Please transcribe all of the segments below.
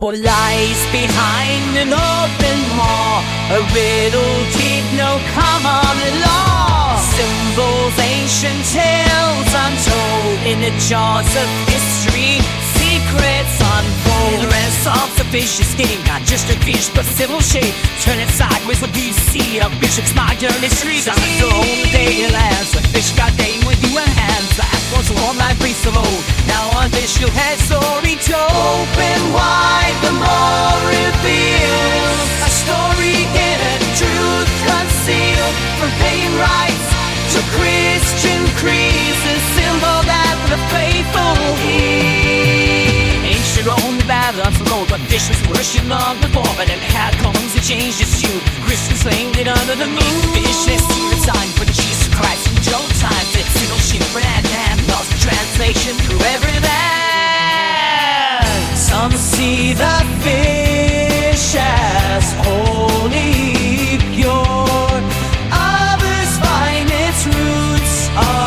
What lies behind an open maw? A riddle keep no common law. Symbols, ancient tales untold in the jaws of history. Secrets unfold. The renaissance of vicious game, not just a fish but civil shape. Turn it sideways, what do you see? A bishop's modern history. Summons the only day lands. The fish got game with you in hands. The act was warm like priests of old. Now on fish you'll have story told. Open wide, the more reveals a story hidden, truth concealed. From pagan rites to Christian creeds, a symbol that the faithful heed. Ancient Rome, the battle unfold, but fish was worshipped long before. But then catacombs, they changed its tune. Christians slayed it under the moon. Fish has seen the time for the Jesus Christ in Joe times. It's single ship for that man, lost in translation through every land. Some see the fish as holy pure, others find its roots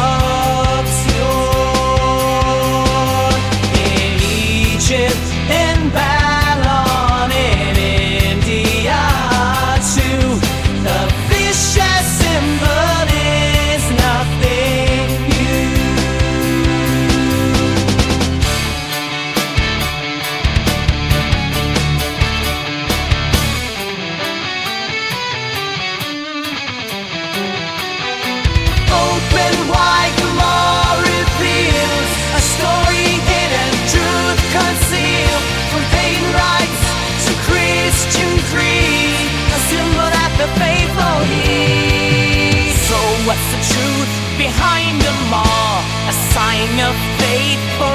obscure. In Egypt, in Babylon, in India too, the fish as symbol is nothing new. Open wide, the more reveals a story hidden, truth concealed. From pagan rites to Christian creed, a symbol that the faithful heed. So what's the truth behind them all? A sign of faithful